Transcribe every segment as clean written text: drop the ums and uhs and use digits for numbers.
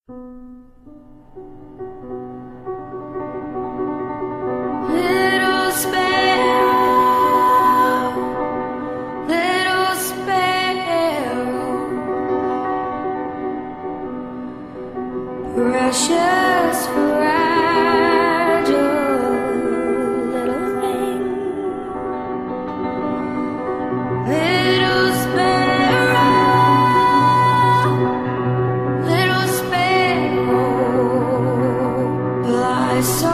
Little sparrow, little sparrow, precious, fragile little thing. Little sparrow, fly so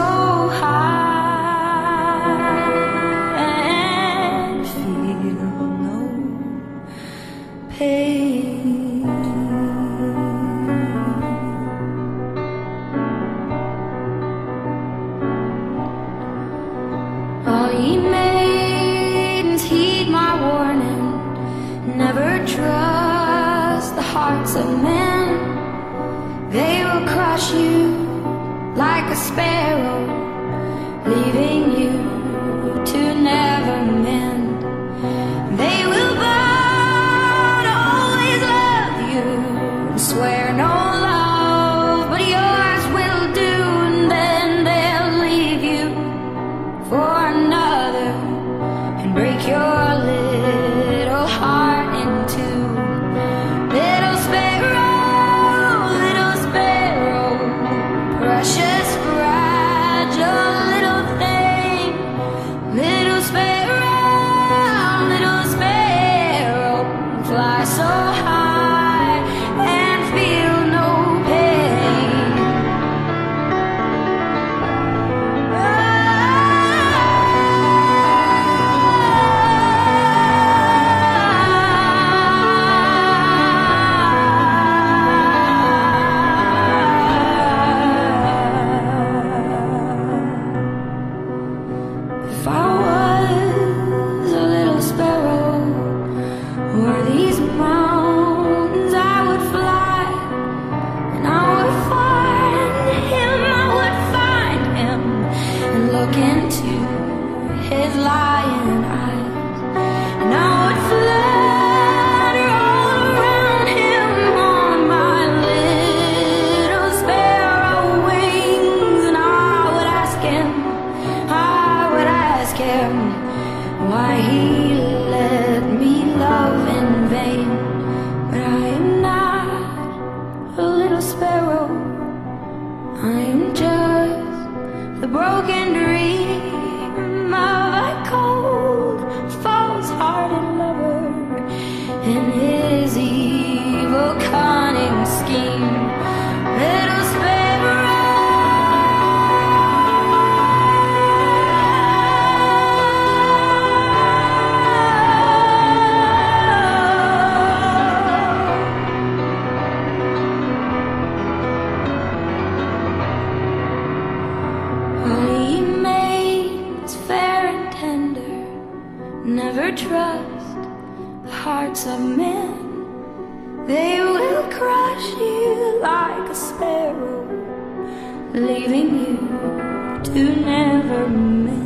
high and feel no pain. All ye maidens, heed my warning. Never trust the hearts of men. They will crush you like a sparrow, leaving you to never mend. They will vow to always love you and swear no love but yours will do, and then they'll leave you for another and break your little heart in two. Little sparrow, precious, fragile little thing. Little sparrow, fly so high and feel no pain. If I was a little sparrow o'er these mountains, I would fly, and I would find him, and look into his lion eyes, and I would flutter all around him on my little sparrow wings, and I would ask him why he let me love in vain. But I am not a little sparrow, I am just the broken dream of a cold, false-hearted lover and his evil, cunning scheme. Little fair and tender, never trust the hearts of men. They will crush you like a sparrow, leaving you to never mend.